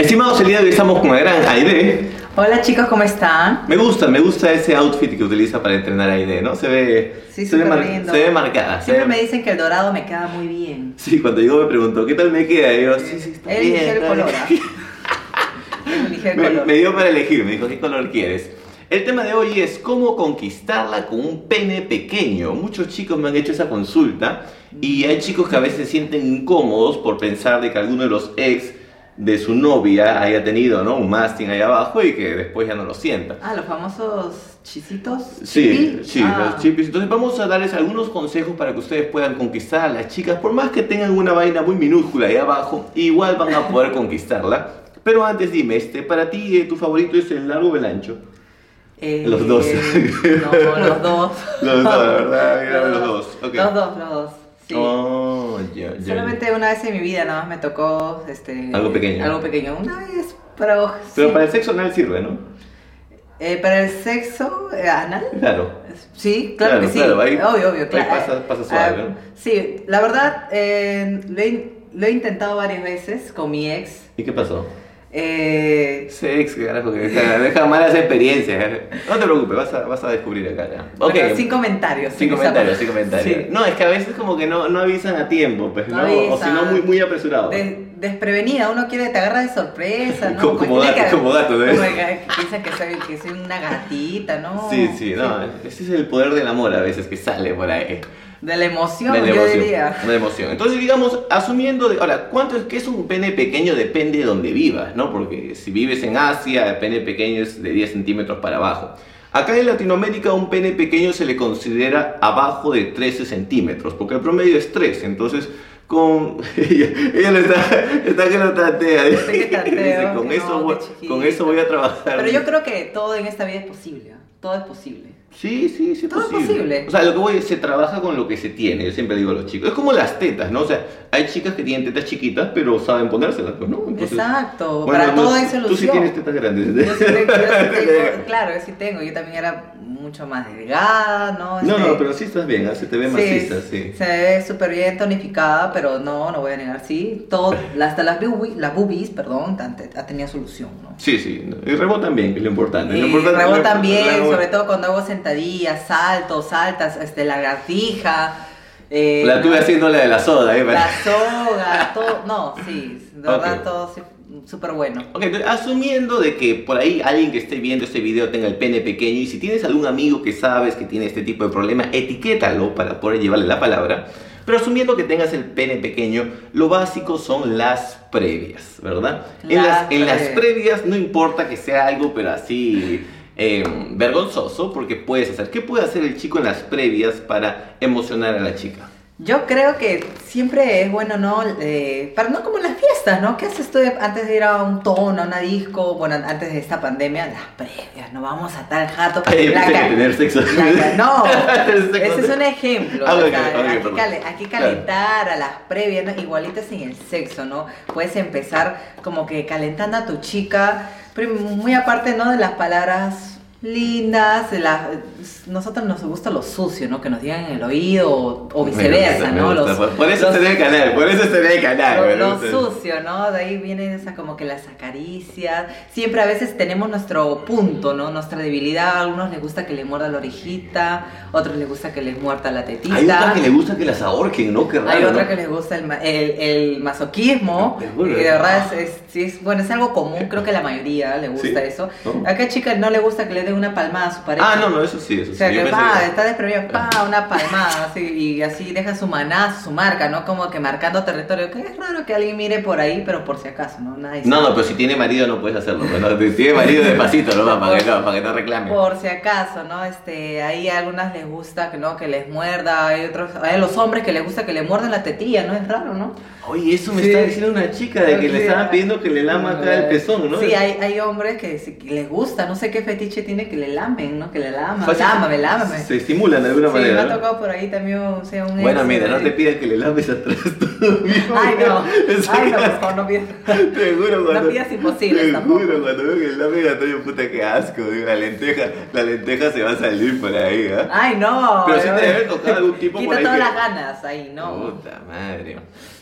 Estimados, el día de hoy estamos con la gran Aide. Hola chicos, ¿cómo están? Me gusta ese outfit que utiliza para entrenar a Aide, ¿no? Sí, súper lindo. Se ve marcada. Siempre me dicen que el dorado me queda muy bien. Sí, cuando llegó me preguntó, ¿qué tal me queda? Y yo, sí, está El bien. ligero color, ¿ah? El ligero color. Me dio para elegir, me dijo, ¿qué color quieres? El tema de hoy es cómo conquistarla con un pene pequeño. Muchos chicos me han hecho esa consulta y hay chicos que a veces se sienten incómodos por pensar de que alguno de los ex de su novia haya tenido, ¿no?, un masting ahí abajo y que después ya no lo sienta. Ah, los famosos chisitos. Sí, sí, Ah. los chippies. Entonces vamos a darles algunos consejos para que ustedes puedan conquistar a las chicas. Por más que tengan una vaina muy minúscula ahí abajo, igual van a poder conquistarla. Pero antes dime, para ti, ¿tu favorito es el largo o el ancho? Los dos. No, los dos. Los dos, ¿verdad? Mira, los dos. Okay. Los dos. Sí. Oh, ya. Solamente una vez en mi vida nada más me tocó Algo pequeño. Algo pequeño. Una vez, pero Pero sí. para el sexo anal sirve, ¿no? Para el sexo anal. Claro. Sí, claro que sí. Claro, ahí, obvio, claro. Ahí pasa suave, ¿no? Sí, la verdad, lo he intentado varias veces con mi ex. ¿Y qué pasó? Pero Ex, carajo, que deja malas experiencias. No te preocupes, vas a descubrir acá ya. Okay. sin comentarios. Sin comentarios. Sí. No, es que a veces como que no avisan a tiempo, pues, ¿no? O si no, muy apresurado. Desprevenida, uno quiere, te agarra de sorpresa, ¿no? Como gato, ¿no? Como que piensa que soy una gatita, ¿no? Sí, no, ese es el poder del amor a veces que sale por ahí. De la emoción, yo diría. De la emoción. Entonces, digamos, asumiendo... Ahora, ¿qué es un pene pequeño? Depende de donde vivas, ¿no? Porque si vives en Asia, el pene pequeño es de 10 centímetros para abajo. Acá en Latinoamérica, un pene pequeño se le considera abajo de 13 centímetros, porque el promedio es 3. Entonces, ella lo está que lo tantea. Tanteo, con eso voy a trabajar. Pero yo creo que todo en esta vida es posible, ¿eh? Todo es posible. Sí, todo es posible. O sea, lo que voy es, se trabaja con lo que se tiene, yo siempre digo a los chicos. Es como las tetas, ¿no? O sea, hay chicas que tienen tetas chiquitas, pero saben ponérselas, pues, ¿no? Entonces, exacto, para todo hay solución. Tú sí tienes tetas grandes. Yo sí tengo, claro, yo sí tengo. Yo también era mucho más delgada, ¿no? No, pero sí estás bien, se te ve maciza, sí. Se ve súper bien tonificada, pero no voy a negar, sí. Todo, hasta las boobies, perdón, ha tenido solución, ¿no? Sí. Y rebotan bien, que es lo importante. Rebotan bien, sobre todo cuando hago sentadillas, saltas, lagartija. La tuve haciendo la de la soda, La soga, todo. No, sí, de verdad, todo súper bueno. Ok, entonces, asumiendo de que por ahí alguien que esté viendo este video tenga el pene pequeño, y si tienes algún amigo que sabes que tiene este tipo de problema, etiquétalo para poder llevarle la palabra. Pero asumiendo que tengas el pene pequeño, lo básico son las previas, ¿verdad? En las previas no importa que sea algo, pero así vergonzoso, porque puedes hacer. ¿Qué puede hacer el chico en las previas para emocionar a la chica? Yo creo que siempre es bueno, ¿no? Para no como en las fiestas, ¿no? ¿Qué haces tú antes de ir a un tono, a una disco? Bueno, antes de esta pandemia, las previas, no vamos a tal jato. Hay que tener sexo. No, ese es un ejemplo. Okay, hay que calentar a las previas, ¿no? Igualitas en el sexo, ¿no? Puedes empezar como que calentando a tu chica, pero muy aparte, ¿no? De las palabras lindas, nosotros nos gusta lo sucio, ¿no? Que nos digan en el oído o viceversa, ¿no? Por eso está en el canal. Lo sucio, ¿no? De ahí viene esa como que las acaricias. Siempre a veces tenemos nuestro punto, ¿no? Nuestra debilidad. A algunos les gusta que les muerda la orejita, otros les gusta que les muerda la tetita. Hay otras que les gusta que las ahorquen, ¿no? Qué raro, hay otras que les gusta el masoquismo. Y de verdad es algo común, creo que a la mayoría le gusta eso. ¿No? ¿A qué chica no le gusta que le den una palmada a su pareja? No, eso sí. O sea, que está desprevenido, una palmada, así, y así deja su manazo, su marca, ¿no? Como que marcando territorio, que es raro que alguien mire por ahí, pero por si acaso, ¿no? No, pero si tiene marido no puedes hacerlo, ¿no? Si tiene marido despacito, ¿no? Para que no reclame. Por si acaso, ¿no? Ahí a algunas les gusta que les muerda, hay los hombres que les gusta que le muerdan la tetilla, ¿no? Es raro, ¿no? Oye, eso me está diciendo una chica de que le estaban pidiendo que le lama acá el pezón, ¿no? Sí, hay hombres que les gusta, no sé qué fetiche tiene que le lamen, ¿no? Que le laman, lámame. Se estimulan de alguna manera. Sí, me ha tocado por ahí también, o sea, un bueno, mira, no te pidan que le lames atrás todo. Ay, no, por favor, no pidas. Te juro, cuando... No pidas imposible tampoco. Te juro, cuando veo que le lamen atrás, puta, qué asco, digo, la lenteja se va a salir por ahí, ¿eh? Ay, no. Pero sí te debe tocar algún tipo quita por ahí todas las ganas ahí, ¿no? Puta madre.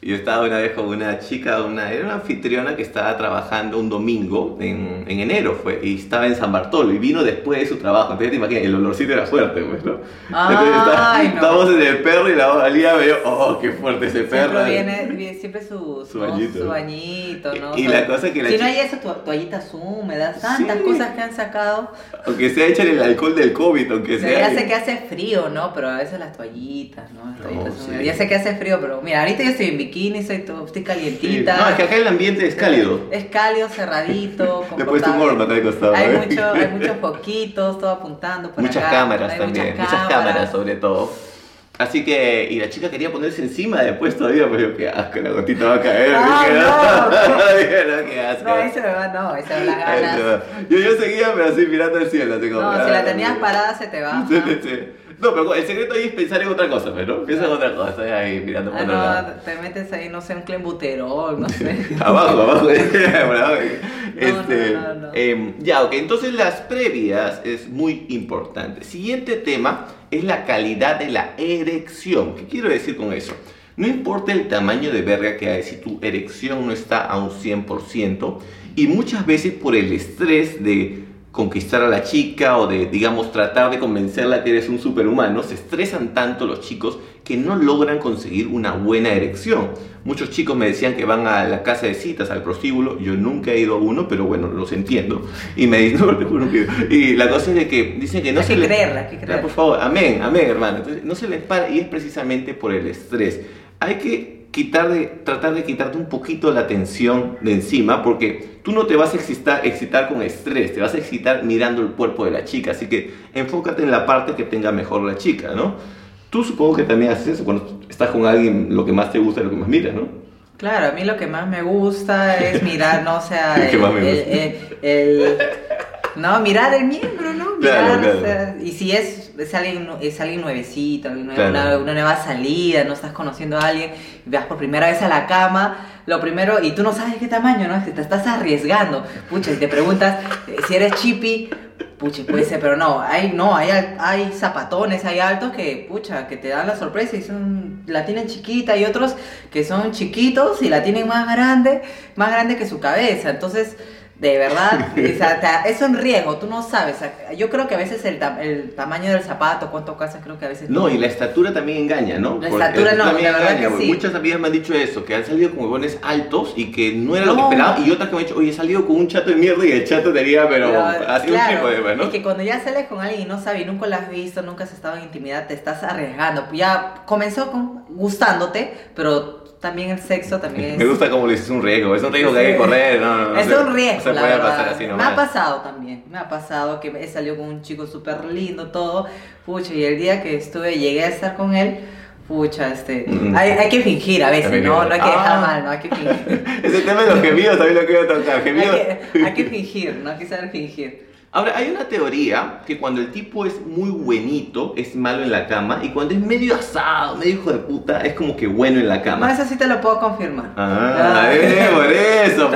Yo estaba una vez con una chica, era una anfitriona que estaba trabajando un domingo en enero, y estaba en San Bartolo y vino después de su trabajo. Entonces te imaginas, el olorcito era fuerte, pues, ¿no? Entonces estábamos en el perro y la valía me dio, oh, qué fuerte ese perro. Viene siempre su bañito, ¿no? Y la cosa que la si no hay esas toallitas húmedas, tantas cosas que han sacado. Aunque sea echan el alcohol del COVID, aunque sea. Ya sé que hace frío, ¿no? Pero a veces las toallitas, ¿no? Ya sé que hace frío, pero mira, ahorita yo estoy en bikini, estoy calientita. Sí. No, es que acá el ambiente es cálido. Es cálido, cerradito, después tu morma te ha costado. Hay muchos foquitos, todo apuntando por muchas acá. Cámaras también, muchas cámaras sobre todo. Así que, y la chica quería ponerse encima después todavía, pues yo, qué asco, la gotita va a caer. No, qué asco. No, ahí se me va las ganas. Yo seguía, pero así mirando al cielo. Así como, no, si la tenías parada se te va. Sí. No, pero el secreto ahí es pensar en otra cosa, ¿no? Piensa en otra cosa, ahí mirando por otro lado. Te metes ahí, no sé, un clenbuterol, no sé. abajo. No. Ya, ok, entonces las previas es muy importante. Siguiente tema es la calidad de la erección. ¿Qué quiero decir con eso? No importa el tamaño de verga que hay, si tu erección no está a un 100%, y muchas veces por el estrés de conquistar a la chica o de, digamos, tratar de convencerla que eres un superhumano, se estresan tanto los chicos que no logran conseguir una buena erección. Muchos chicos me decían que van a la casa de citas, al prostíbulo. Yo nunca he ido a uno, pero bueno, los entiendo. Y me dicen, no, te juro que... Y la cosa es de que dicen que no hay se que les... Hay que creerla. Por favor, amén, hermano. Entonces, no se les para y es precisamente por el estrés. Hay que tratar de quitarte un poquito la tensión de encima, porque tú no te vas a excitar con estrés, te vas a excitar mirando el cuerpo de la chica, así que enfócate en la parte que tenga mejor la chica, ¿no? Tú supongo que también haces eso, cuando estás con alguien, lo que más te gusta es lo que más miras, ¿no? Claro, a mí lo que más me gusta es mirar, ¿no? O sea, no, mirar el miembro, ¿no? Mirar, claro. O sea, y si es alguien nuevecito, una nueva salida, no estás conociendo a alguien, vas por primera vez a la cama, lo primero, y tú no sabes qué tamaño, ¿no? Es que te estás arriesgando, pucha, y te preguntas si eres chippy, pucha, puede ser, pero hay zapatones, hay altos que, pucha, que te dan la sorpresa y la tienen chiquita, y otros que son chiquitos y la tienen más grande que su cabeza, entonces... De verdad, o sea, es un riesgo, tú no sabes. Yo creo que a veces el tamaño del zapato, cuánto calzas, creo que a veces... No, y la estatura también engaña, ¿no? La estatura no, también la verdad engaña, que sí. Muchas amigas me han dicho eso, que han salido con huevones altos y que no era lo que esperaban. Y otras que me han dicho, oye, he salido con un chato de mierda y el chato tenía, pero así claro, un tipo de, ¿no? Es que cuando ya sales con alguien y no sabes, nunca lo has visto, nunca has estado en intimidad, te estás arriesgando. Ya comenzó gustándote, pero... También el sexo también es... Me gusta como le dices, un riesgo, es un riesgo que hay que correr, no es un riesgo, no se puede pasar así nomás. Me ha pasado también, que he salido con un chico súper lindo, todo, pucha, y el día que llegué a estar con él, pucha, hay que fingir a veces, no hay que dejar mal, no hay que fingir. Ese tema de los gemidos también lo quiero tocar, gemidos. Hay que fingir, no hay que saber fingir. Ahora, hay una teoría que cuando el tipo es muy buenito, es malo en la cama, y cuando es medio asado, medio hijo de puta, es como que bueno en la cama. No, eso sí te lo puedo confirmar. Por eso,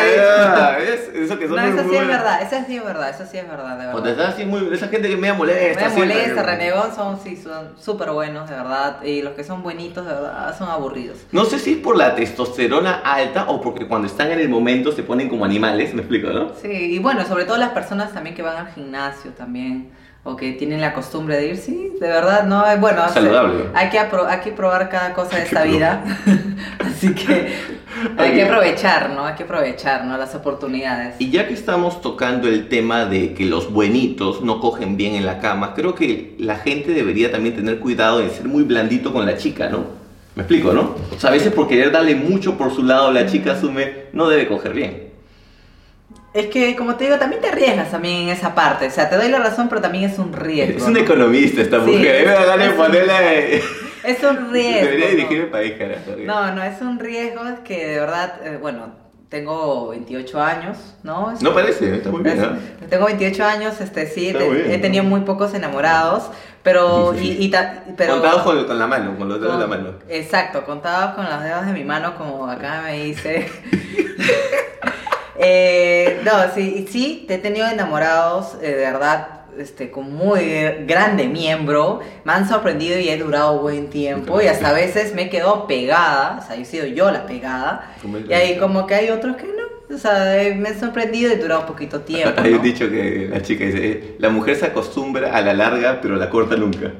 eso que son no, eso sí es verdad, eso sí es verdad, de verdad. Cuando estás así esa gente que me molesta. Me molesta, renegón, son súper buenos, de verdad, y los que son buenitos, de verdad, son aburridos. No sé si es por la testosterona alta o porque cuando están en el momento se ponen como animales, me explico, ¿no? Sí, y bueno, sobre todo las personas también que van al gimnasio también, o que tienen la costumbre de ir, sí, de verdad, no, bueno, saludable. Hay que probar cada cosa de esta vida, así que hay que aprovechar, ¿no? Hay que aprovechar, ¿no? Las oportunidades. Y ya que estamos tocando el tema de que los buenitos no cogen bien en la cama, creo que la gente debería también tener cuidado de ser muy blandito con la chica, ¿no? Me explico, ¿no? O sea, a veces por querer darle mucho por su lado, la chica asume, no debe coger bien. Es que, como te digo, también te arriesgas también en esa parte. O sea, te doy la razón, pero también es un riesgo. Es una economista esta mujer. Me da ganas de ponerle... Es un riesgo. Debería dirigir el país, carajo. No, es un riesgo que de verdad, bueno, tengo 28 años, ¿no? No parece, está muy bien, ¿no? Tengo 28 años, sí, he tenido muy pocos enamorados, pero... pero contados con la mano, con los dedos de la mano. Exacto, contados con los dedos de mi mano, como acá me dice... no, sí, te he tenido enamorados, de verdad, con muy grande miembro, me han sorprendido y he durado buen tiempo y hasta a veces me quedo pegada, o sea, he sido yo la pegada y ahí como que hay otros que no, o sea, me he sorprendido y he durado poquito tiempo, ¿no? Hay un dicho que la chica dice, la mujer se acostumbra a la larga pero la corta nunca.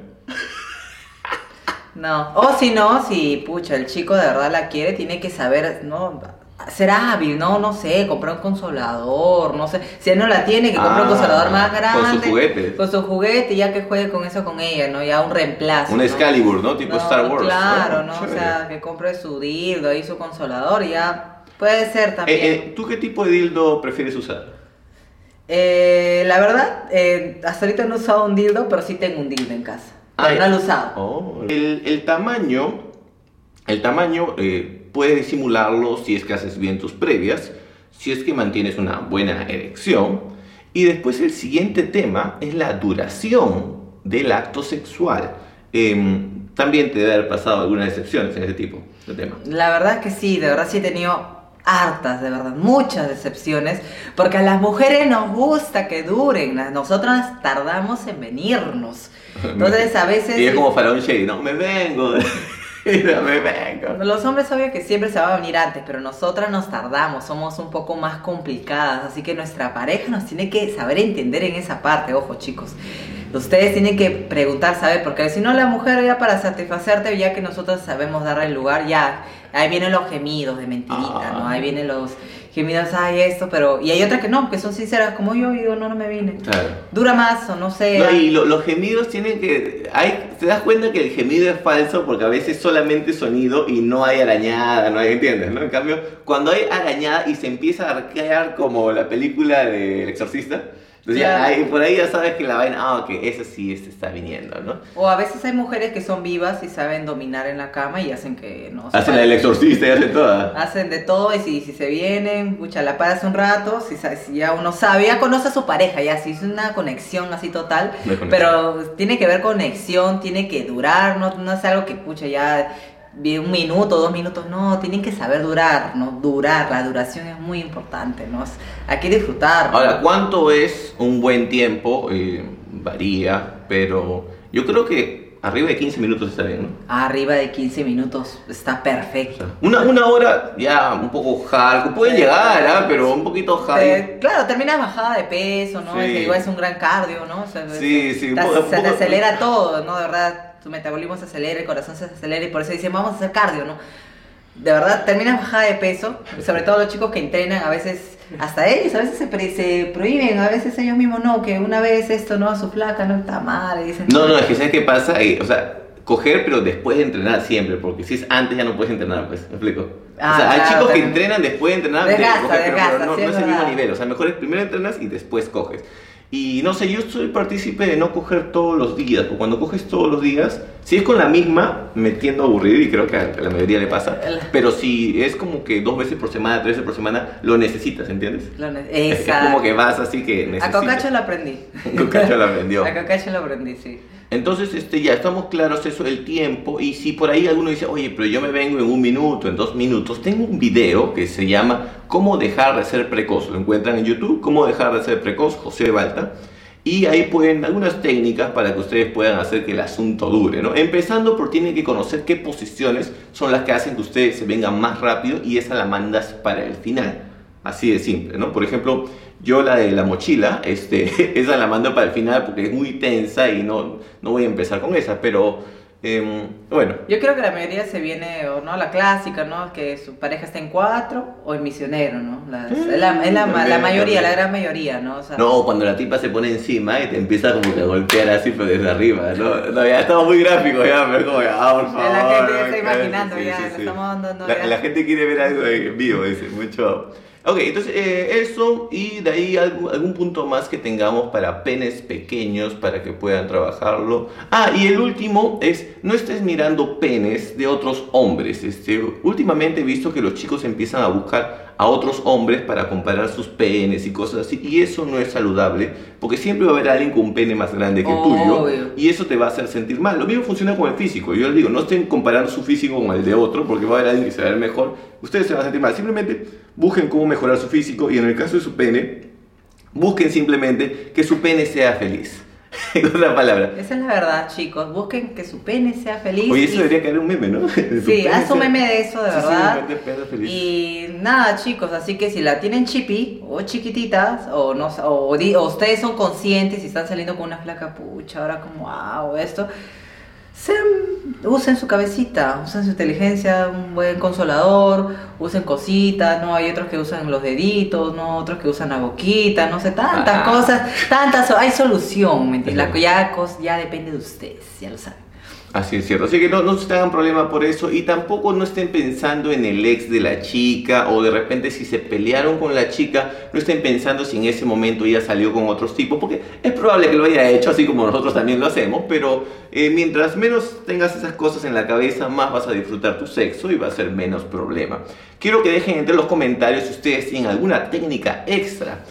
No, o si no, si pucha, el chico de verdad la quiere, tiene que saber, ¿no? Ser hábil, ¿no? No sé, comprar un consolador, no sé. Si él no la tiene, que compre un consolador más grande. Con sus juguetes. Con su juguete, y ya que juegue con eso con ella, ¿no? Ya un reemplazo. Un ¿no? Excalibur, ¿no? Tipo Star Wars. Claro, ¿no? ¿no? O sea, que compre su dildo y su consolador, y ya puede ser también. ¿Tú qué tipo de dildo prefieres usar? La verdad, hasta ahorita no he usado un dildo, pero sí tengo un dildo en casa. Pero no lo he usado. Oh, el tamaño puedes disimularlo si es que haces bien tus previas, si es que mantienes una buena erección. Y después el siguiente tema es la duración del acto sexual. También te debe haber pasado algunas excepciones en ese tipo de tema. La verdad es que sí, de verdad sí he tenido hartas, de verdad, muchas decepciones, porque a las mujeres nos gusta que duren, nosotras tardamos en venirnos. Entonces a veces... Y es como Faraón Shady, ¿no? Me vengo... me vengo. Los hombres obvio que siempre se va a venir antes, pero nosotras nos tardamos, somos un poco más complicadas, así que nuestra pareja nos tiene que saber entender en esa parte, ojo chicos. Ustedes tienen que preguntar, ¿sabe? Porque si no la mujer ya para satisfacerte, ya que nosotros sabemos darle el lugar, ya ahí vienen los gemidos de mentirita, ¿no? Ahí vienen los gemidos, ay esto, pero... Y hay otras que no, que son sinceras, como yo digo, no me vine. Claro. Dura más o no sé. No, y los gemidos tienen que... te das cuenta que el gemido es falso porque a veces solamente sonido y no hay arañada, no hay, ¿entiendes? ¿No? En cambio, cuando hay arañada y se empieza a arquear como la película del Exorcista, entonces Claro. por ahí ya sabes que la vaina, ok, esa sí está viniendo, ¿no? O a veces hay mujeres que son vivas y saben dominar en la cama y hacen que no... Hacen la del Exorcista y hacen toda. Hacen de todo y si se vienen, pucha, la paras un rato, si ya uno sabe, ya conoce a su pareja, ya si es una conexión así total, pero tiene que ver conexión, tiene que durar, no es algo que, pucha, ya... 1 minuto, 2 minutos, no, tienen que saber durar, ¿no? La duración es muy importante, ¿no? Hay que disfrutar, ¿no? Ahora, ¿cuánto es un buen tiempo? Varía, pero yo creo que arriba de 15 minutos está bien, ¿no? Arriba de 15 minutos está perfecto. O sea, una hora ya un poco hard, puede llegar, pero un poquito hard. Claro, terminas bajada de peso, ¿no? Sí. Igual es un gran cardio, ¿no? O sea, Sí. se te acelera todo, ¿no? De verdad, tu metabolismo se acelera, el corazón se acelera y por eso dicen, vamos a hacer cardio, ¿no? De verdad, terminas bajada de peso, sobre todo los chicos que entrenan, a veces, hasta ellos, a veces se prohíben, a veces ellos mismos no, que una vez esto, no, su flaca no está mal, y dicen... No, es que ¿sabes qué pasa? O sea, coger, pero después de entrenar siempre, porque si es antes ya no puedes entrenar, pues, ¿me explico? O sea, hay chicos que entrenan después de entrenar, desgasta, pero no sí, es el mismo verdad. nivel, o sea, mejor es primero entrenas y después coges. Y no sé, yo soy partícipe de no coger todos los días, porque cuando coges todos los días, si es con la misma, me tiendo a aburrir y creo que a la mayoría le pasa, pero si es como que 2 veces por semana, 3 veces por semana, lo necesitas, ¿entiendes? Es como que vas así que necesitas. A Cocacho lo aprendí. Cocacho lo aprendió. A Cocacho lo aprendí, sí. Entonces, ya estamos claros eso del tiempo, y si por ahí alguno dice, oye, pero yo me vengo en 1 minuto, en 2 minutos, tengo un video que se llama ¿Cómo dejar de ser precoz? Lo encuentran en YouTube, ¿Cómo dejar de ser precoz? José Balta. Y ahí pueden algunas técnicas para que ustedes puedan hacer que el asunto dure, ¿no? Empezando por tienen que conocer qué posiciones son las que hacen que ustedes se vengan más rápido y esa la mandas para el final. Así de simple, ¿no? Por ejemplo, yo la de la mochila, esa la mando para el final porque es muy tensa y no voy a empezar con esa, pero bueno. Yo creo que la mayoría se viene, o no, la clásica, ¿no? Que su pareja está en 4 o el misionero, ¿no? Es la mayoría, la gran mayoría, ¿no? O sea, no, cuando la tipa se pone encima y te empieza como que a golpear así pero desde arriba, ¿no? Ya estamos muy gráficos ya, pero como que, por favor. la gente ya está imaginando, sí, ya, sí, le sí. estamos dando... La gente quiere ver algo en vivo, dice, mucho... Ok, entonces eso, y de ahí algún punto más que tengamos para penes pequeños para que puedan trabajarlo. Y el último es, no estés mirando penes de otros hombres. Últimamente he visto que los chicos empiezan a buscar a otros hombres para comparar sus penes y cosas así, y eso no es saludable, porque siempre va a haber alguien con un pene más grande que el tuyo, y eso te va a hacer sentir mal. Lo mismo funciona con el físico. Yo les digo, no estén comparando su físico con el de otro, porque va a haber alguien que se va a ver mejor, ustedes se van a sentir mal. Simplemente busquen cómo mejorar su físico, y en el caso de su pene, Busquen simplemente que su pene sea feliz. En otra palabra. Esa es la verdad, chicos. Busquen que su pene sea feliz. Oye, eso debería caer un meme, ¿no? Sí, haz un meme de eso, de verdad. Sí, pene feliz. Y nada, chicos, así que si la tienen chipi o chiquititas, o no o ustedes son conscientes y están saliendo con una flaca, pucha, ahora como o esto, usen su cabecita, usen su inteligencia, un buen consolador, usen cositas, ¿no? Hay otros que usan los deditos, ¿no? Otros que usan la boquita, no sé, tantas cosas, hay solución, ¿me entiendes? Ya depende de ustedes, ya lo saben. Así es cierto, así que no se hagan problema por eso y tampoco no estén pensando en el ex de la chica o de repente si se pelearon con la chica, no estén pensando si en ese momento ella salió con otros tipos, porque es probable que lo haya hecho así como nosotros también lo hacemos, pero mientras menos tengas esas cosas en la cabeza, más vas a disfrutar tu sexo y va a ser menos problema. Quiero que dejen entre los comentarios si ustedes tienen alguna técnica extra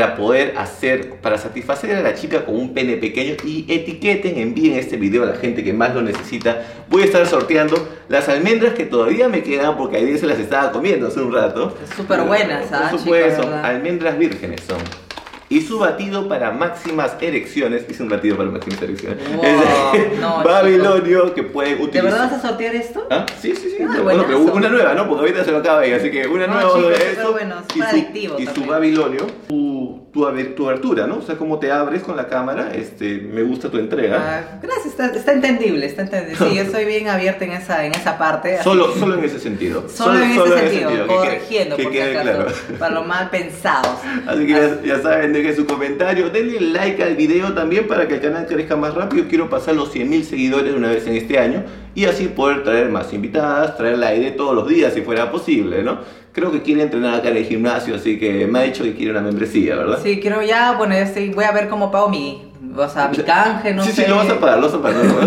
para satisfacer a la chica con un pene pequeño y etiqueten, envíen este video a la gente que más lo necesita. Voy a estar sorteando las almendras que todavía me quedan porque ayer se las estaba comiendo hace un rato. Súper buenas, por supuesto, son almendras vírgenes son. Y su batido para máximas erecciones, hice un batido para máximas erecciones, no, babilonio, chicos, que pueden utilizar. ¿De verdad vas a sortear esto? ¿Ah? Sí. Bueno, pero una nueva, ¿no? Porque ahorita se lo acaba ahí, así que una nueva chicos, de eso. Y su babilonio, tu abertura, ¿no? O sea, cómo te abres con la cámara, me gusta tu entrega. Gracias, está entendible. Sí, yo soy bien abierta en esa parte. Solo en ese sentido. Solo en ese sentido, corrigiendo, que por si quede acaso, claro. para los mal pensados. Así que ya saben, dejen su comentario, denle like al video también para que el canal crezca más rápido. Quiero pasar los 100.000 seguidores de una vez en este año y así poder traer más invitadas, traer la idea todos los días si fuera posible, ¿no? Creo que quiere entrenar acá en el gimnasio, así que me ha dicho que quiere una membresía, ¿verdad? Sí, quiero ya, bueno, voy a ver cómo pago mi canje, no sé. Sí, lo vas a pagar, no te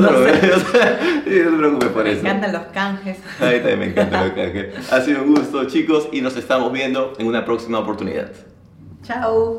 preocupes por eso. Me encantan los canjes. A mí también me encantan los canjes. Ha sido un gusto, chicos, y nos estamos viendo en una próxima oportunidad. Chao.